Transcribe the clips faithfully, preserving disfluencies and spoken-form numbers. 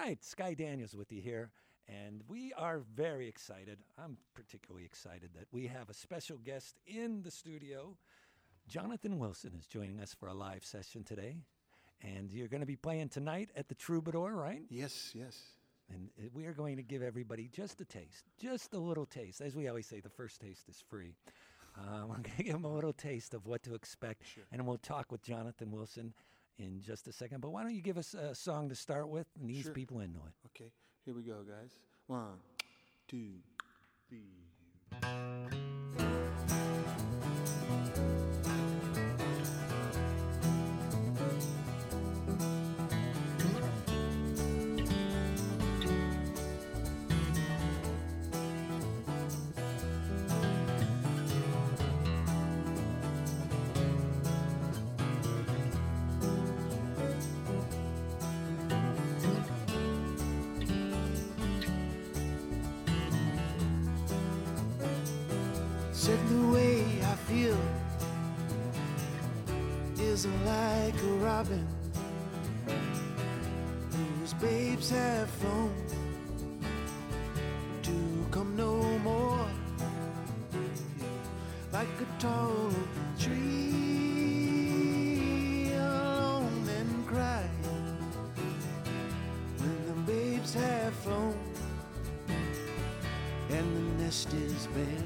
right, Sky Daniels with you here, and we are very excited. I'm particularly excited that we have a special guest in the studio. Jonathan Wilson is joining us for a live session today, and you're going to be playing tonight at the Troubadour, right? Yes, yes. And uh, we are going to give everybody just a taste, just a little taste. As we always say, the first taste is free. Um, I'm going to give them a little taste of what to expect, Sure. and we'll talk with Jonathan Wilson in just a second. But why don't you give us a song to start with and ease Sure. people into it? Okay, here we go, guys. One, two, three. Said the way I feel isn't like a robin whose babes have flown to come no more. Like a tall tree alone and crying when the babes have flown and the nest is bare.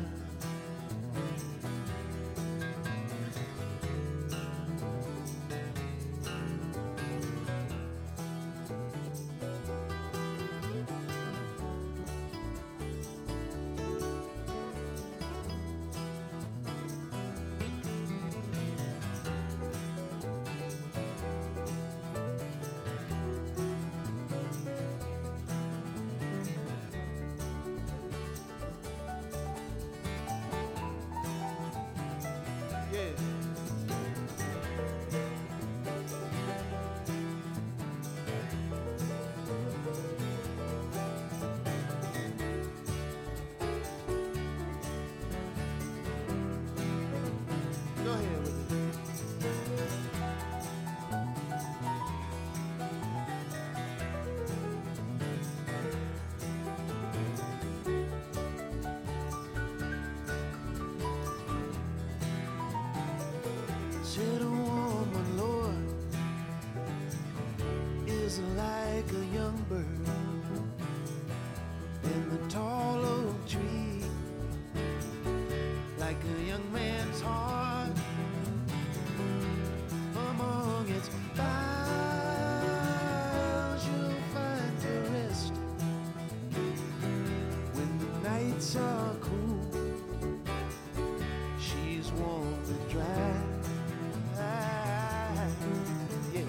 Go ahead with it. Said a woman, Lord, is like a young bird in the tall oak tree, like a young man's heart among its boughs. You'll find the rest when the nights are cool. She's warm and dry. Yeah.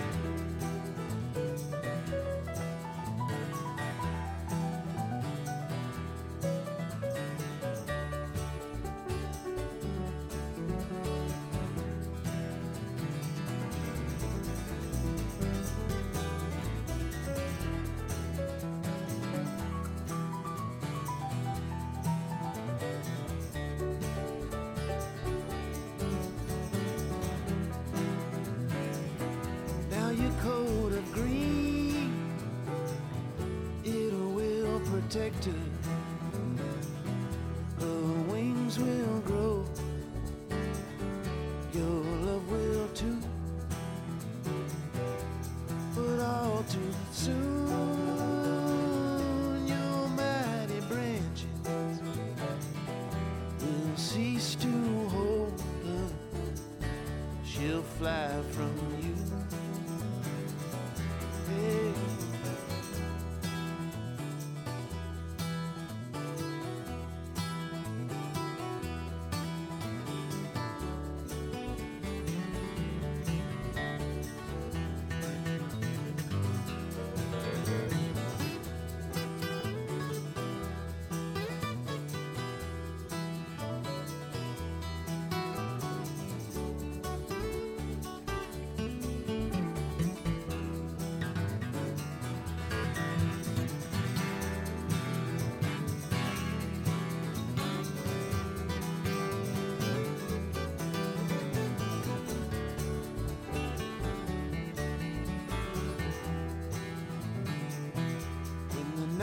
Now your coat of green, it will protect her. Her wings will grow, your love will too. But all too soon, your mighty branches will cease to hold her. She'll fly from you. Hey.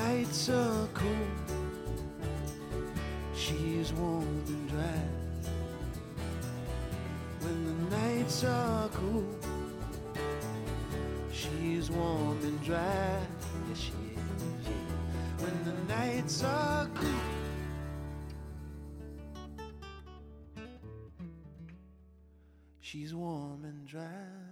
nights are cold, she's warm and dry. When the nights are cold, she's warm and dry. Yes, she is, yeah. When the nights are cool, she's warm and dry.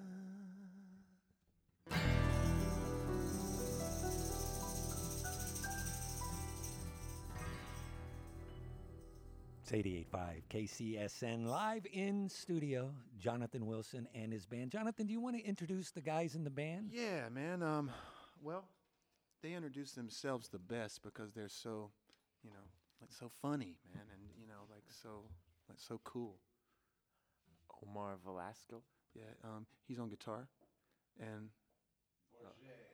It's eighty-eight point five K C S N live in studio. Jonathan Wilson and his band. Jonathan, do you want to introduce the guys in the band? Yeah, man. Um, well, they introduce themselves the best because they're so, you know, like so funny, man, and you know, like so, like so cool. Omar Velasco. Yeah, um, he's on guitar, and uh,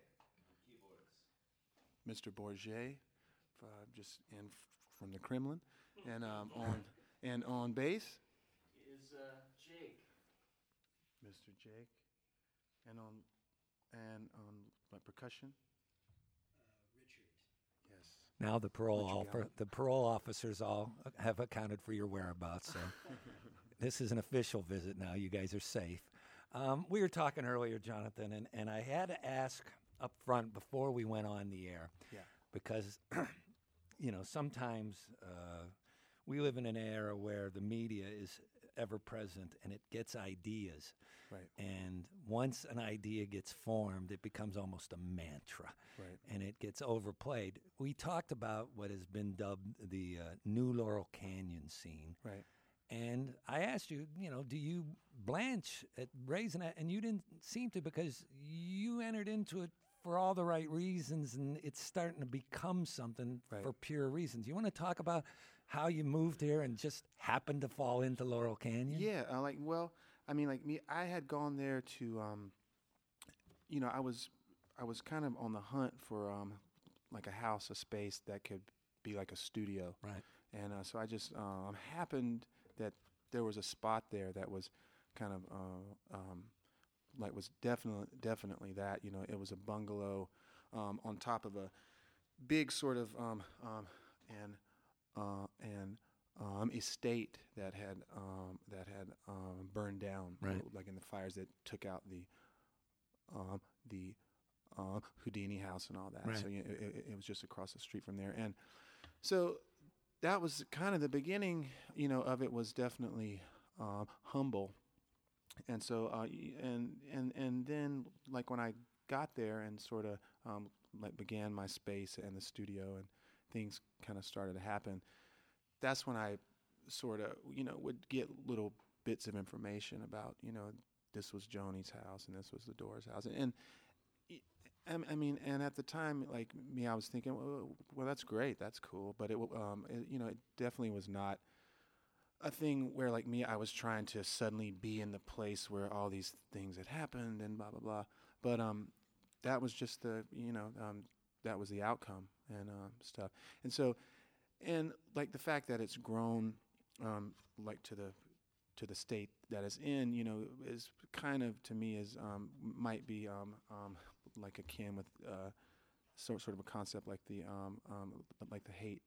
Mister Bourget, uh, just in f- from the Kremlin, and um, on and on bass Is uh, Jake. Mister Jake, and on and on like percussion. Yes. Now the parole Richard offer, Gallen. the parole officers all have accounted for your whereabouts. So this is an official visit now. You guys are safe. Um, we were talking earlier, Jonathan, and, and I had to ask up front before we went on the air. Yeah. Because, you know, sometimes uh, we live in an era where the media is ever present and it gets ideas. Right. And once an idea gets formed, it becomes almost a mantra. Right. And it gets overplayed. We talked about what has been dubbed the uh, new Laurel Canyon scene. Right. And I asked you, you know, do you blanch at raising that? And you didn't seem to, because you entered into it for all the right reasons, and it's starting to become something Right. for pure reasons. You want to talk about how you moved here and just happened to fall into Laurel Canyon? Yeah, uh, like well, I mean, like me, I had gone there to, um, you know, I was, I was kind of on the hunt for um, like a house, a space that could be like a studio, Right. and uh, so I just um, happened that there was a spot there that was kind of uh, um, like was definitely definitely that, you know, it was a bungalow um, on top of a big sort of um, um, and uh, and um, estate that had um, that had um, burned down, Right. like in the fires that took out the um, the uh, Houdini house and all that. Right. So you know, it, it, it was just across the street from there, and so that was kind of the beginning, you know, of it was definitely uh, humble, and so uh, y- and and and then like when I got there and sort of um, like began my space and the studio and things kind of started to happen. That's when I sort of, you know, would get little bits of information about, you know, this was Joni's house and this was the Doors house. And, and y- I I mean, and at the time, like me, I was thinking, well, well that's great, that's cool. But, it, w- um, it, you know, it definitely was not a thing where, like me, I was trying to suddenly be in the place where all these things had happened and blah, blah, blah. But um, that was just the, you know, um, that was the outcome and um, stuff. And so, and like the fact that it's grown, um, like to the to the state that it's in, you know, is kind of to me is um, might be um, um, like akin with uh, sort sort of a concept like the um, um, like the hate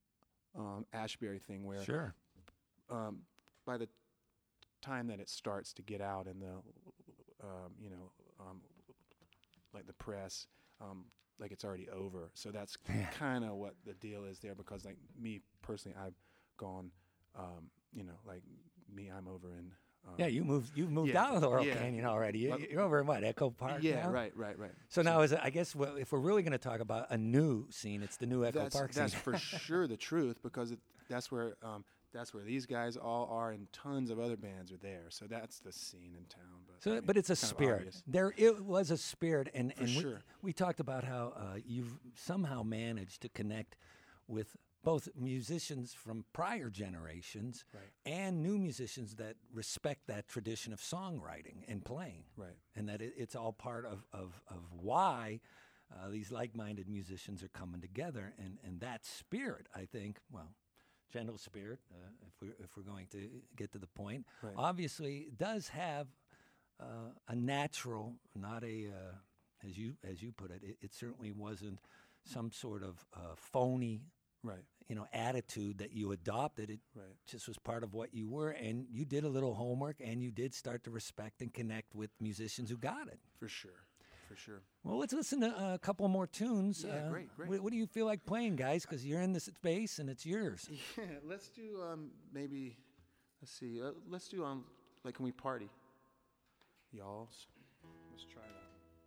um, Ashbury thing, where Sure. um, by the time that it starts to get out in the um, you know um, like the press. Um, like it's already over. So that's Yeah. kind of what the deal is there, because like me personally, I've gone, um, you know, like me, I'm over in. Um, Yeah, you moved. You moved Yeah, out of Laurel yeah. Canyon already. You, Well, you're over in what, Echo Park Yeah, now? right, right, right. So now, is it, I guess well, if we're really going to talk about a new scene, it's the new Echo that's Park that's scene. for sure the truth, because it, that's where um, that's where these guys all are, and tons of other bands are there. So that's the scene in town. But I So, mean, but it's a kind of spirit. obvious. There, it was a spirit, and For and we, sure. we talked about how uh, you've somehow managed to connect with both musicians from prior generations Right. and new musicians that respect that tradition of songwriting and playing, Right. and that it, it's all part of of of why uh, these like-minded musicians are coming together, and and that spirit, I think, well. Gentle spirit, uh, if we're if we're going to get to the point, Right. obviously does have uh, a natural, not a uh, as you as you put it, it. It certainly wasn't some sort of uh, phony, Right. you know, attitude that you adopted. It Right. just was part of what you were, and you did a little homework, and you did start to respect and connect with musicians who got it. For sure. For sure. Well, let's listen to a couple more tunes. Yeah, Uh, great, great. What, what do you feel like playing, guys? Because you're in this space, and it's yours. Yeah, let's do um maybe let's see. Uh, let's do um like Can We Party? Y'all, s- let's try that.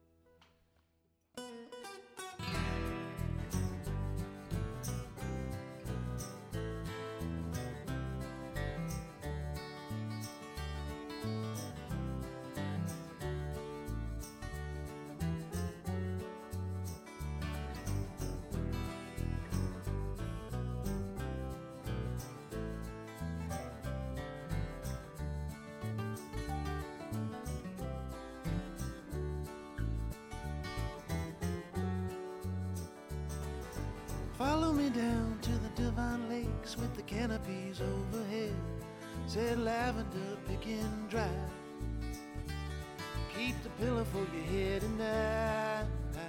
Follow me down to the Devon Lakes with the canopies overhead. Said lavender picking dry. Keep the pillow for your head and night.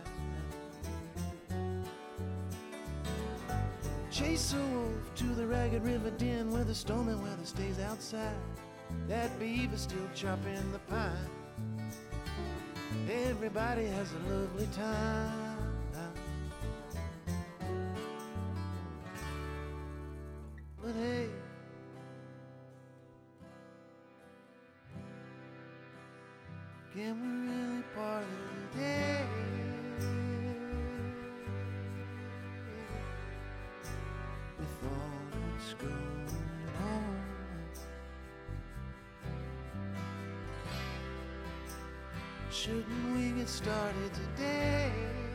Chase a wolf to the ragged river den where the stormy weather stays outside. That beaver still chopping the pine. Everybody has a lovely time. But hey, can we really party today? With all that's going on, shouldn't we get started today?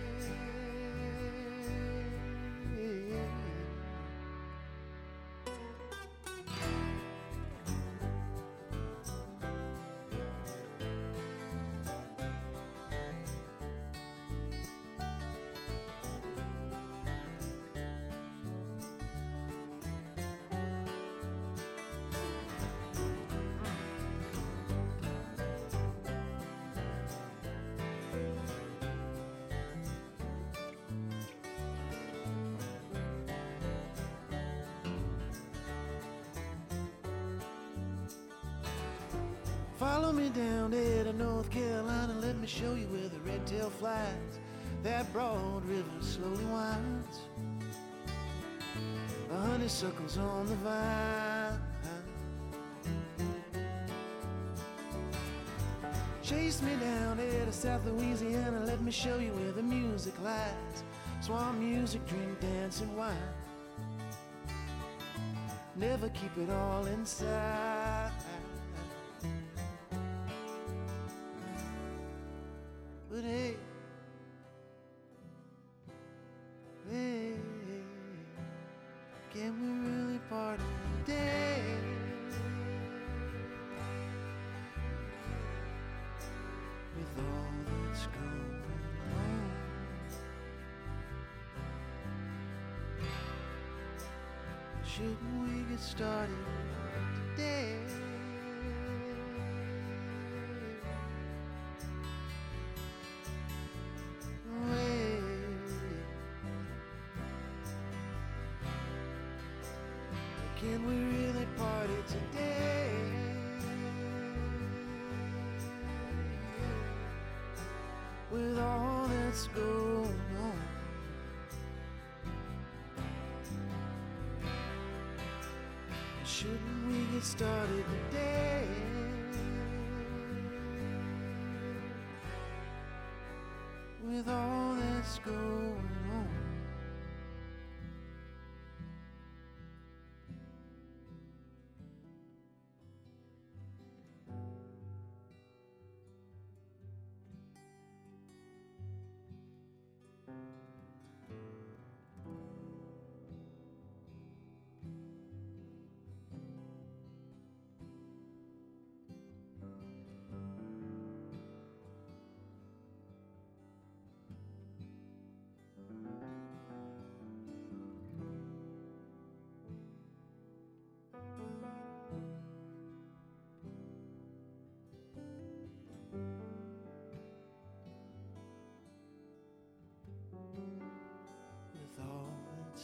Follow me down there to North Carolina, let me show you where the red tail flies. That broad river slowly winds. The honeysuckles on the vine. Chase me down there to South Louisiana, let me show you where the music lies. Swamp music, drink, dance, and wine. Never keep it all inside. But hey, hey, can we really party today? With all that's going on, shouldn't we get started today? Can we really party today? With all that's going on, shouldn't we get started today? With all that's going on.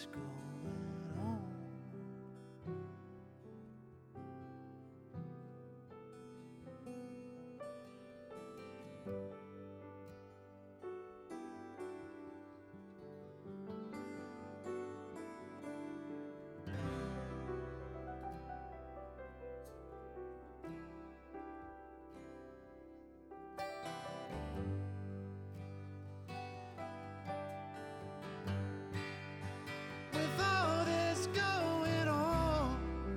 this going on? With all this going on,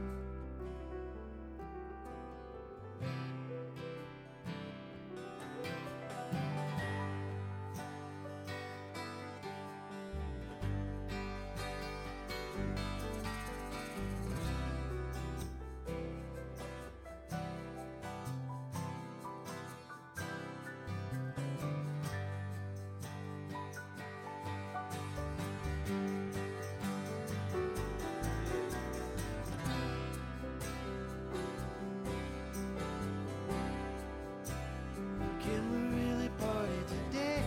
can we really party today?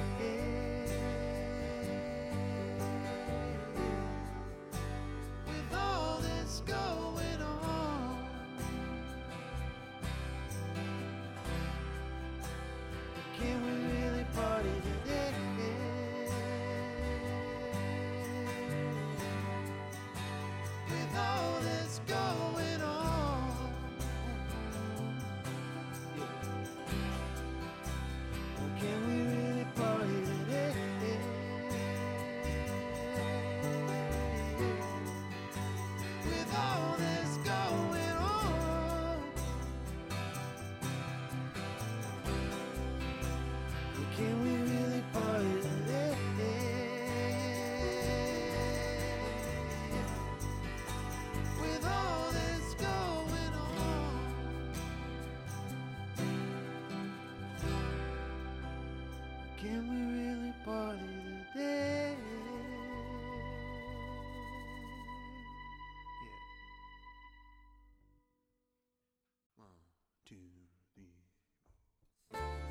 With all this going on, can we really party today? With all this going on, can we really party today? With all this going on, can we really party today? With all this going on, can we really party today? Yeah. One, two, three.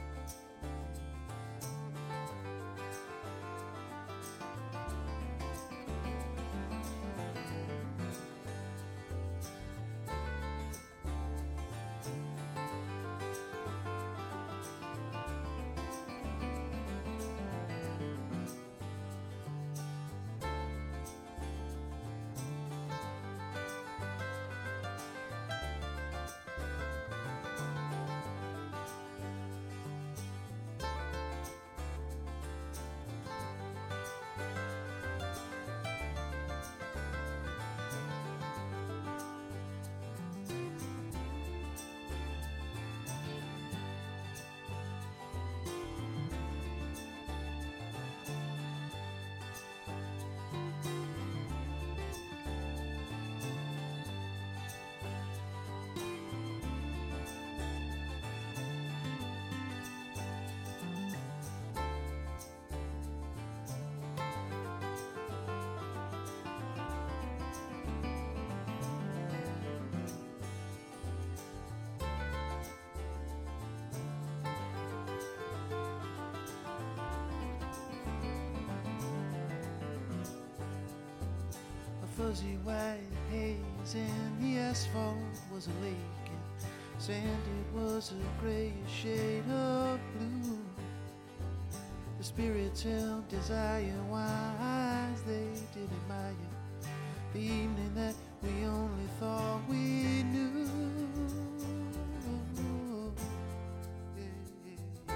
A fuzzy white haze and the asphalt was a lake, and sand it was a grayish shade of blue. The spirits held desire wise, they did admire the evening that we only thought we knew. Yeah, yeah.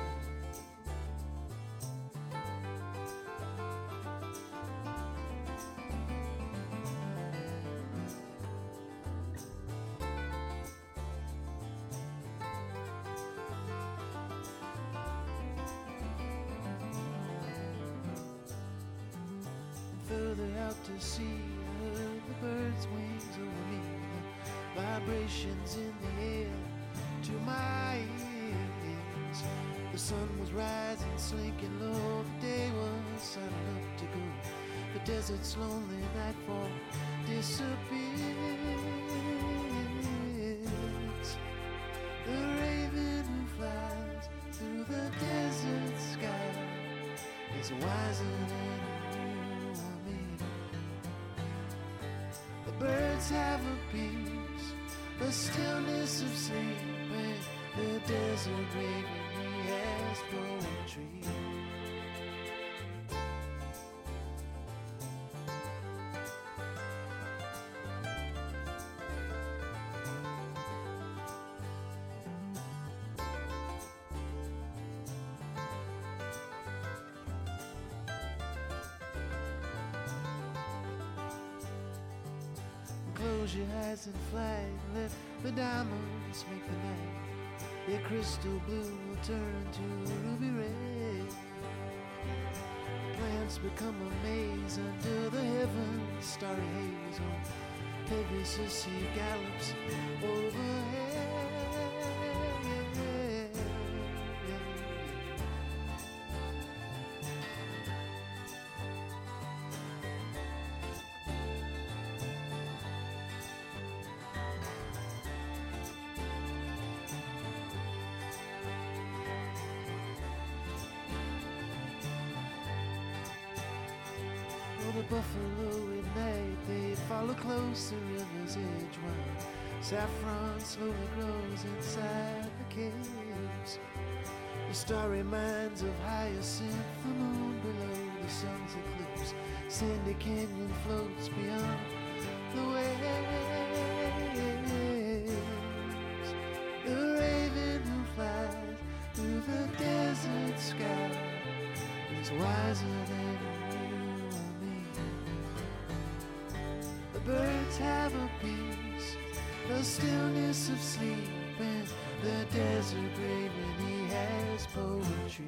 Further out to sea, I heard the birds' wings over me, the vibrations in the air to my ears. The sun was rising, slinking low, the day was signing up to go. The desert's lonely nightfall disappears. The raven who flies through the desert sky is wiser than you or me. The birds have a peace, a stillness of sleep, and the desert raven, he has poetry. Close your eyes and fly, let the diamonds make the night. Your crystal blue will turn to ruby red. Plants become a maze under the heavens, starry haze on Pegasus, he gallops overhead. The buffalo at night, they follow close the river's edge while saffron slowly grows inside the caves. The starry minds of hyacinth, the moon below the sun's eclipse, Sandy Canyon floats beyond the waves. The raven who flies through the desert sky is wiser than birds have a peace, the stillness of sleep, and the desert raven, he has poetry.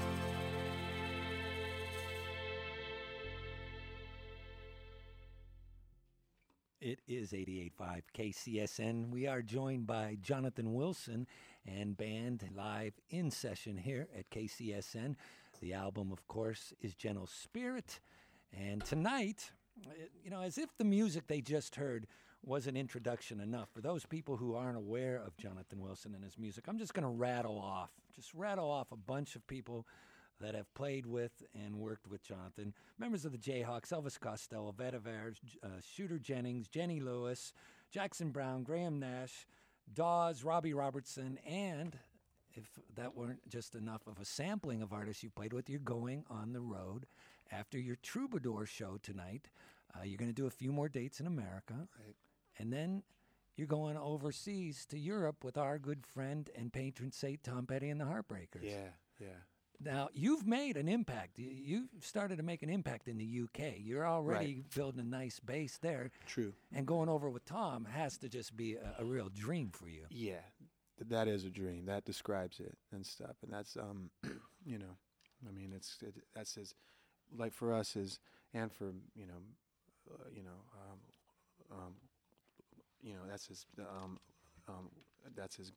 It is eighty-eight point five K C S N. We are joined by Jonathan Wilson and band live in session here at K C S N. The album, of course, is Gentle Spirit. And tonight, you know, as if the music they just heard was an introduction enough, for those people who aren't aware of Jonathan Wilson and his music, I'm just going to rattle off, just rattle off a bunch of people that have played with and worked with Jonathan. Members of the Jayhawks, Elvis Costello, Vetiver, uh, Shooter Jennings, Jenny Lewis, Jackson Brown, Graham Nash, Dawes, Robbie Robertson, and if that weren't just enough of a sampling of artists you played with, you're going on the road after your Troubadour show tonight. Uh, you're going to do a few more dates in America. Right. And then you're going overseas to Europe with our good friend and patron saint, Tom Petty and the Heartbreakers. Yeah, yeah. Now, you've made an impact. You- You've started to make an impact in the U K. You're already building a nice base there. True. And going over with Tom has to just be a, a real dream for you. Yeah, th- that is a dream. That describes it and stuff. And that's, um, you know, I mean, it's it, that's his, like for us is, and for you know, uh, you know, um, um, you know, that's his, um, um, that's his,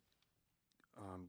um,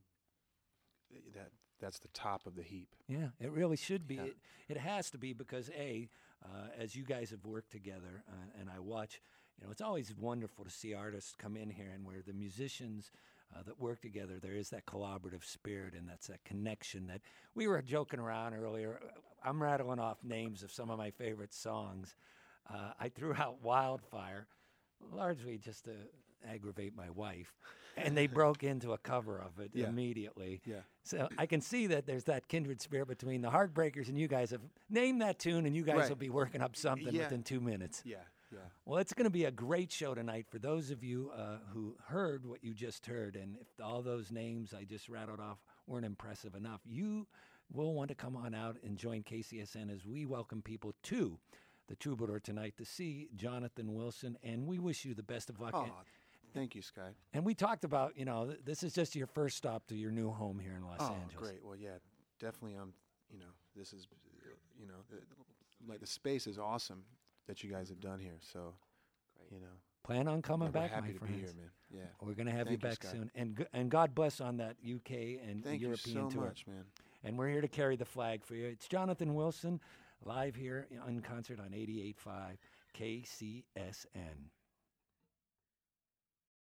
that that's the top of the heap. Yeah, it really should be. Yeah. It, it has to be because, A, uh, as you guys have worked together, uh, and I watch, you know, it's always wonderful to see artists come in here and where the musicians uh, that work together, there is that collaborative spirit and that's that connection that we were joking around earlier. I'm rattling off names of some of my favorite songs. Uh, I threw out Wildfire, largely just to aggravate my wife, and they broke into a cover of it Yeah. immediately. Yeah. So I can see that there's that kindred spirit between the Heartbreakers and you guys. Have named that tune, and you guys Right. will be working up something Yeah. within two minutes. Yeah, yeah. Well, it's going to be a great show tonight for those of you uh, who heard what you just heard. And if all those names I just rattled off weren't impressive enough, you will want to come on out and join K C S N as we welcome people to the Troubadour tonight to see Jonathan Wilson. And we wish you the best of luck. Oh, And- thank you, Sky. And we talked about, you know, th- this is just your first stop to your new home here in Los Oh, Angeles. great. Well, yeah, definitely. Um, you know, this is, uh, you know, the, like the space is awesome that you guys have done here. So, Great. you know, Plan on coming we're back, happy my to friends. be here, man. Yeah. We're going to have Thank you you, back Scott. soon. And g- and God bless on that U K and Thank European you so tour. much, man. And we're here to carry the flag for you. It's Jonathan Wilson live here in concert on eighty-eight point five K C S N.